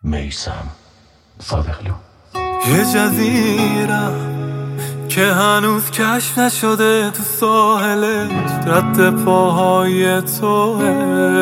میثم صادقلو. یه جزیرم که هنوز کشف نشده، تو ساحلش رد پاهای توه.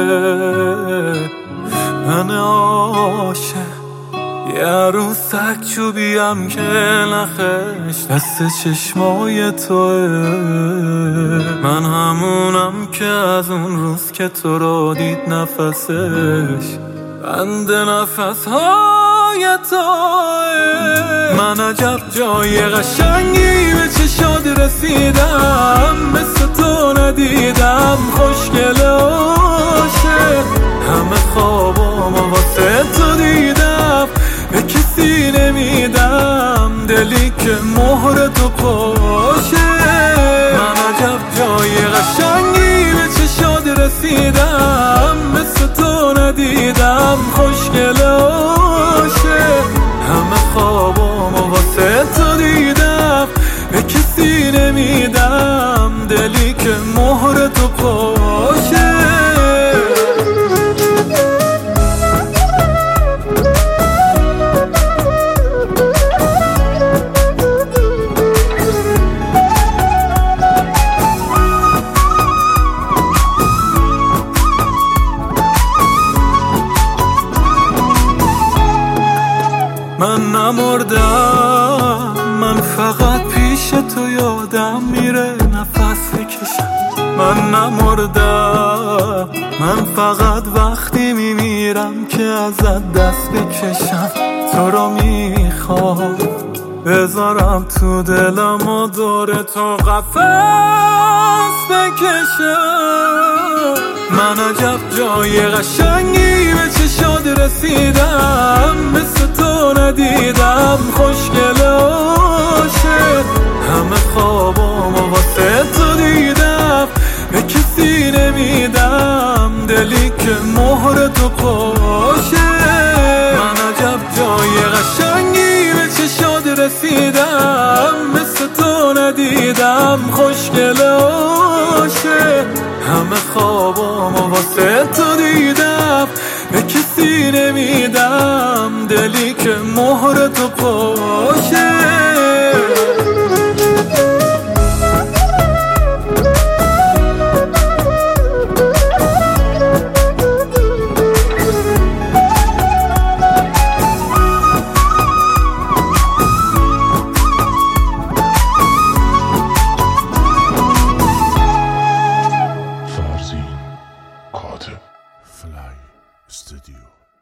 من عاشق یه عروسک چوبیم که نخش دست چشمای توه. من همونم که از اون روز که تو رو دید نفسش بند نفسهای توه. من عجب جای قشنگی به چشات رسیدم، مثل تو ندیدم. خوشگل عاشق همه خوابامو واسه تو دیدم، به کسی نمیدم دلی که مهر تو پاشه. من عجب جای قشنگی به چشات رسیدم، مثل تو ندیدم. خوشگل عاشق همه خوابامو واسه تو دیدم، به کسی نمیدم دلی که مهر تو پاشه. من نمردم، من فقط پیش تو یادم میره نفس بکشم. من نمردم، من فقط وقتی میمیرم که ازت دست بکشم. تو رو میخوام بذارم تو دلم و دور تو قفس بکشم. من عجب جای قشنگی به چشات رسیدم، مثل تو ندیدم. خوشگل عاشق همه خوابامو واسه تو دیدم، به کسی نمیدم دلی که مهر تو پاشه. من عجب جای قشنگی به چشات رسیدم، مثل تو ندیدم. خوشگل عاشق همه خوابامو واسه تو دیدم، به کسی نمیدم دلی که مهر تو پاشه.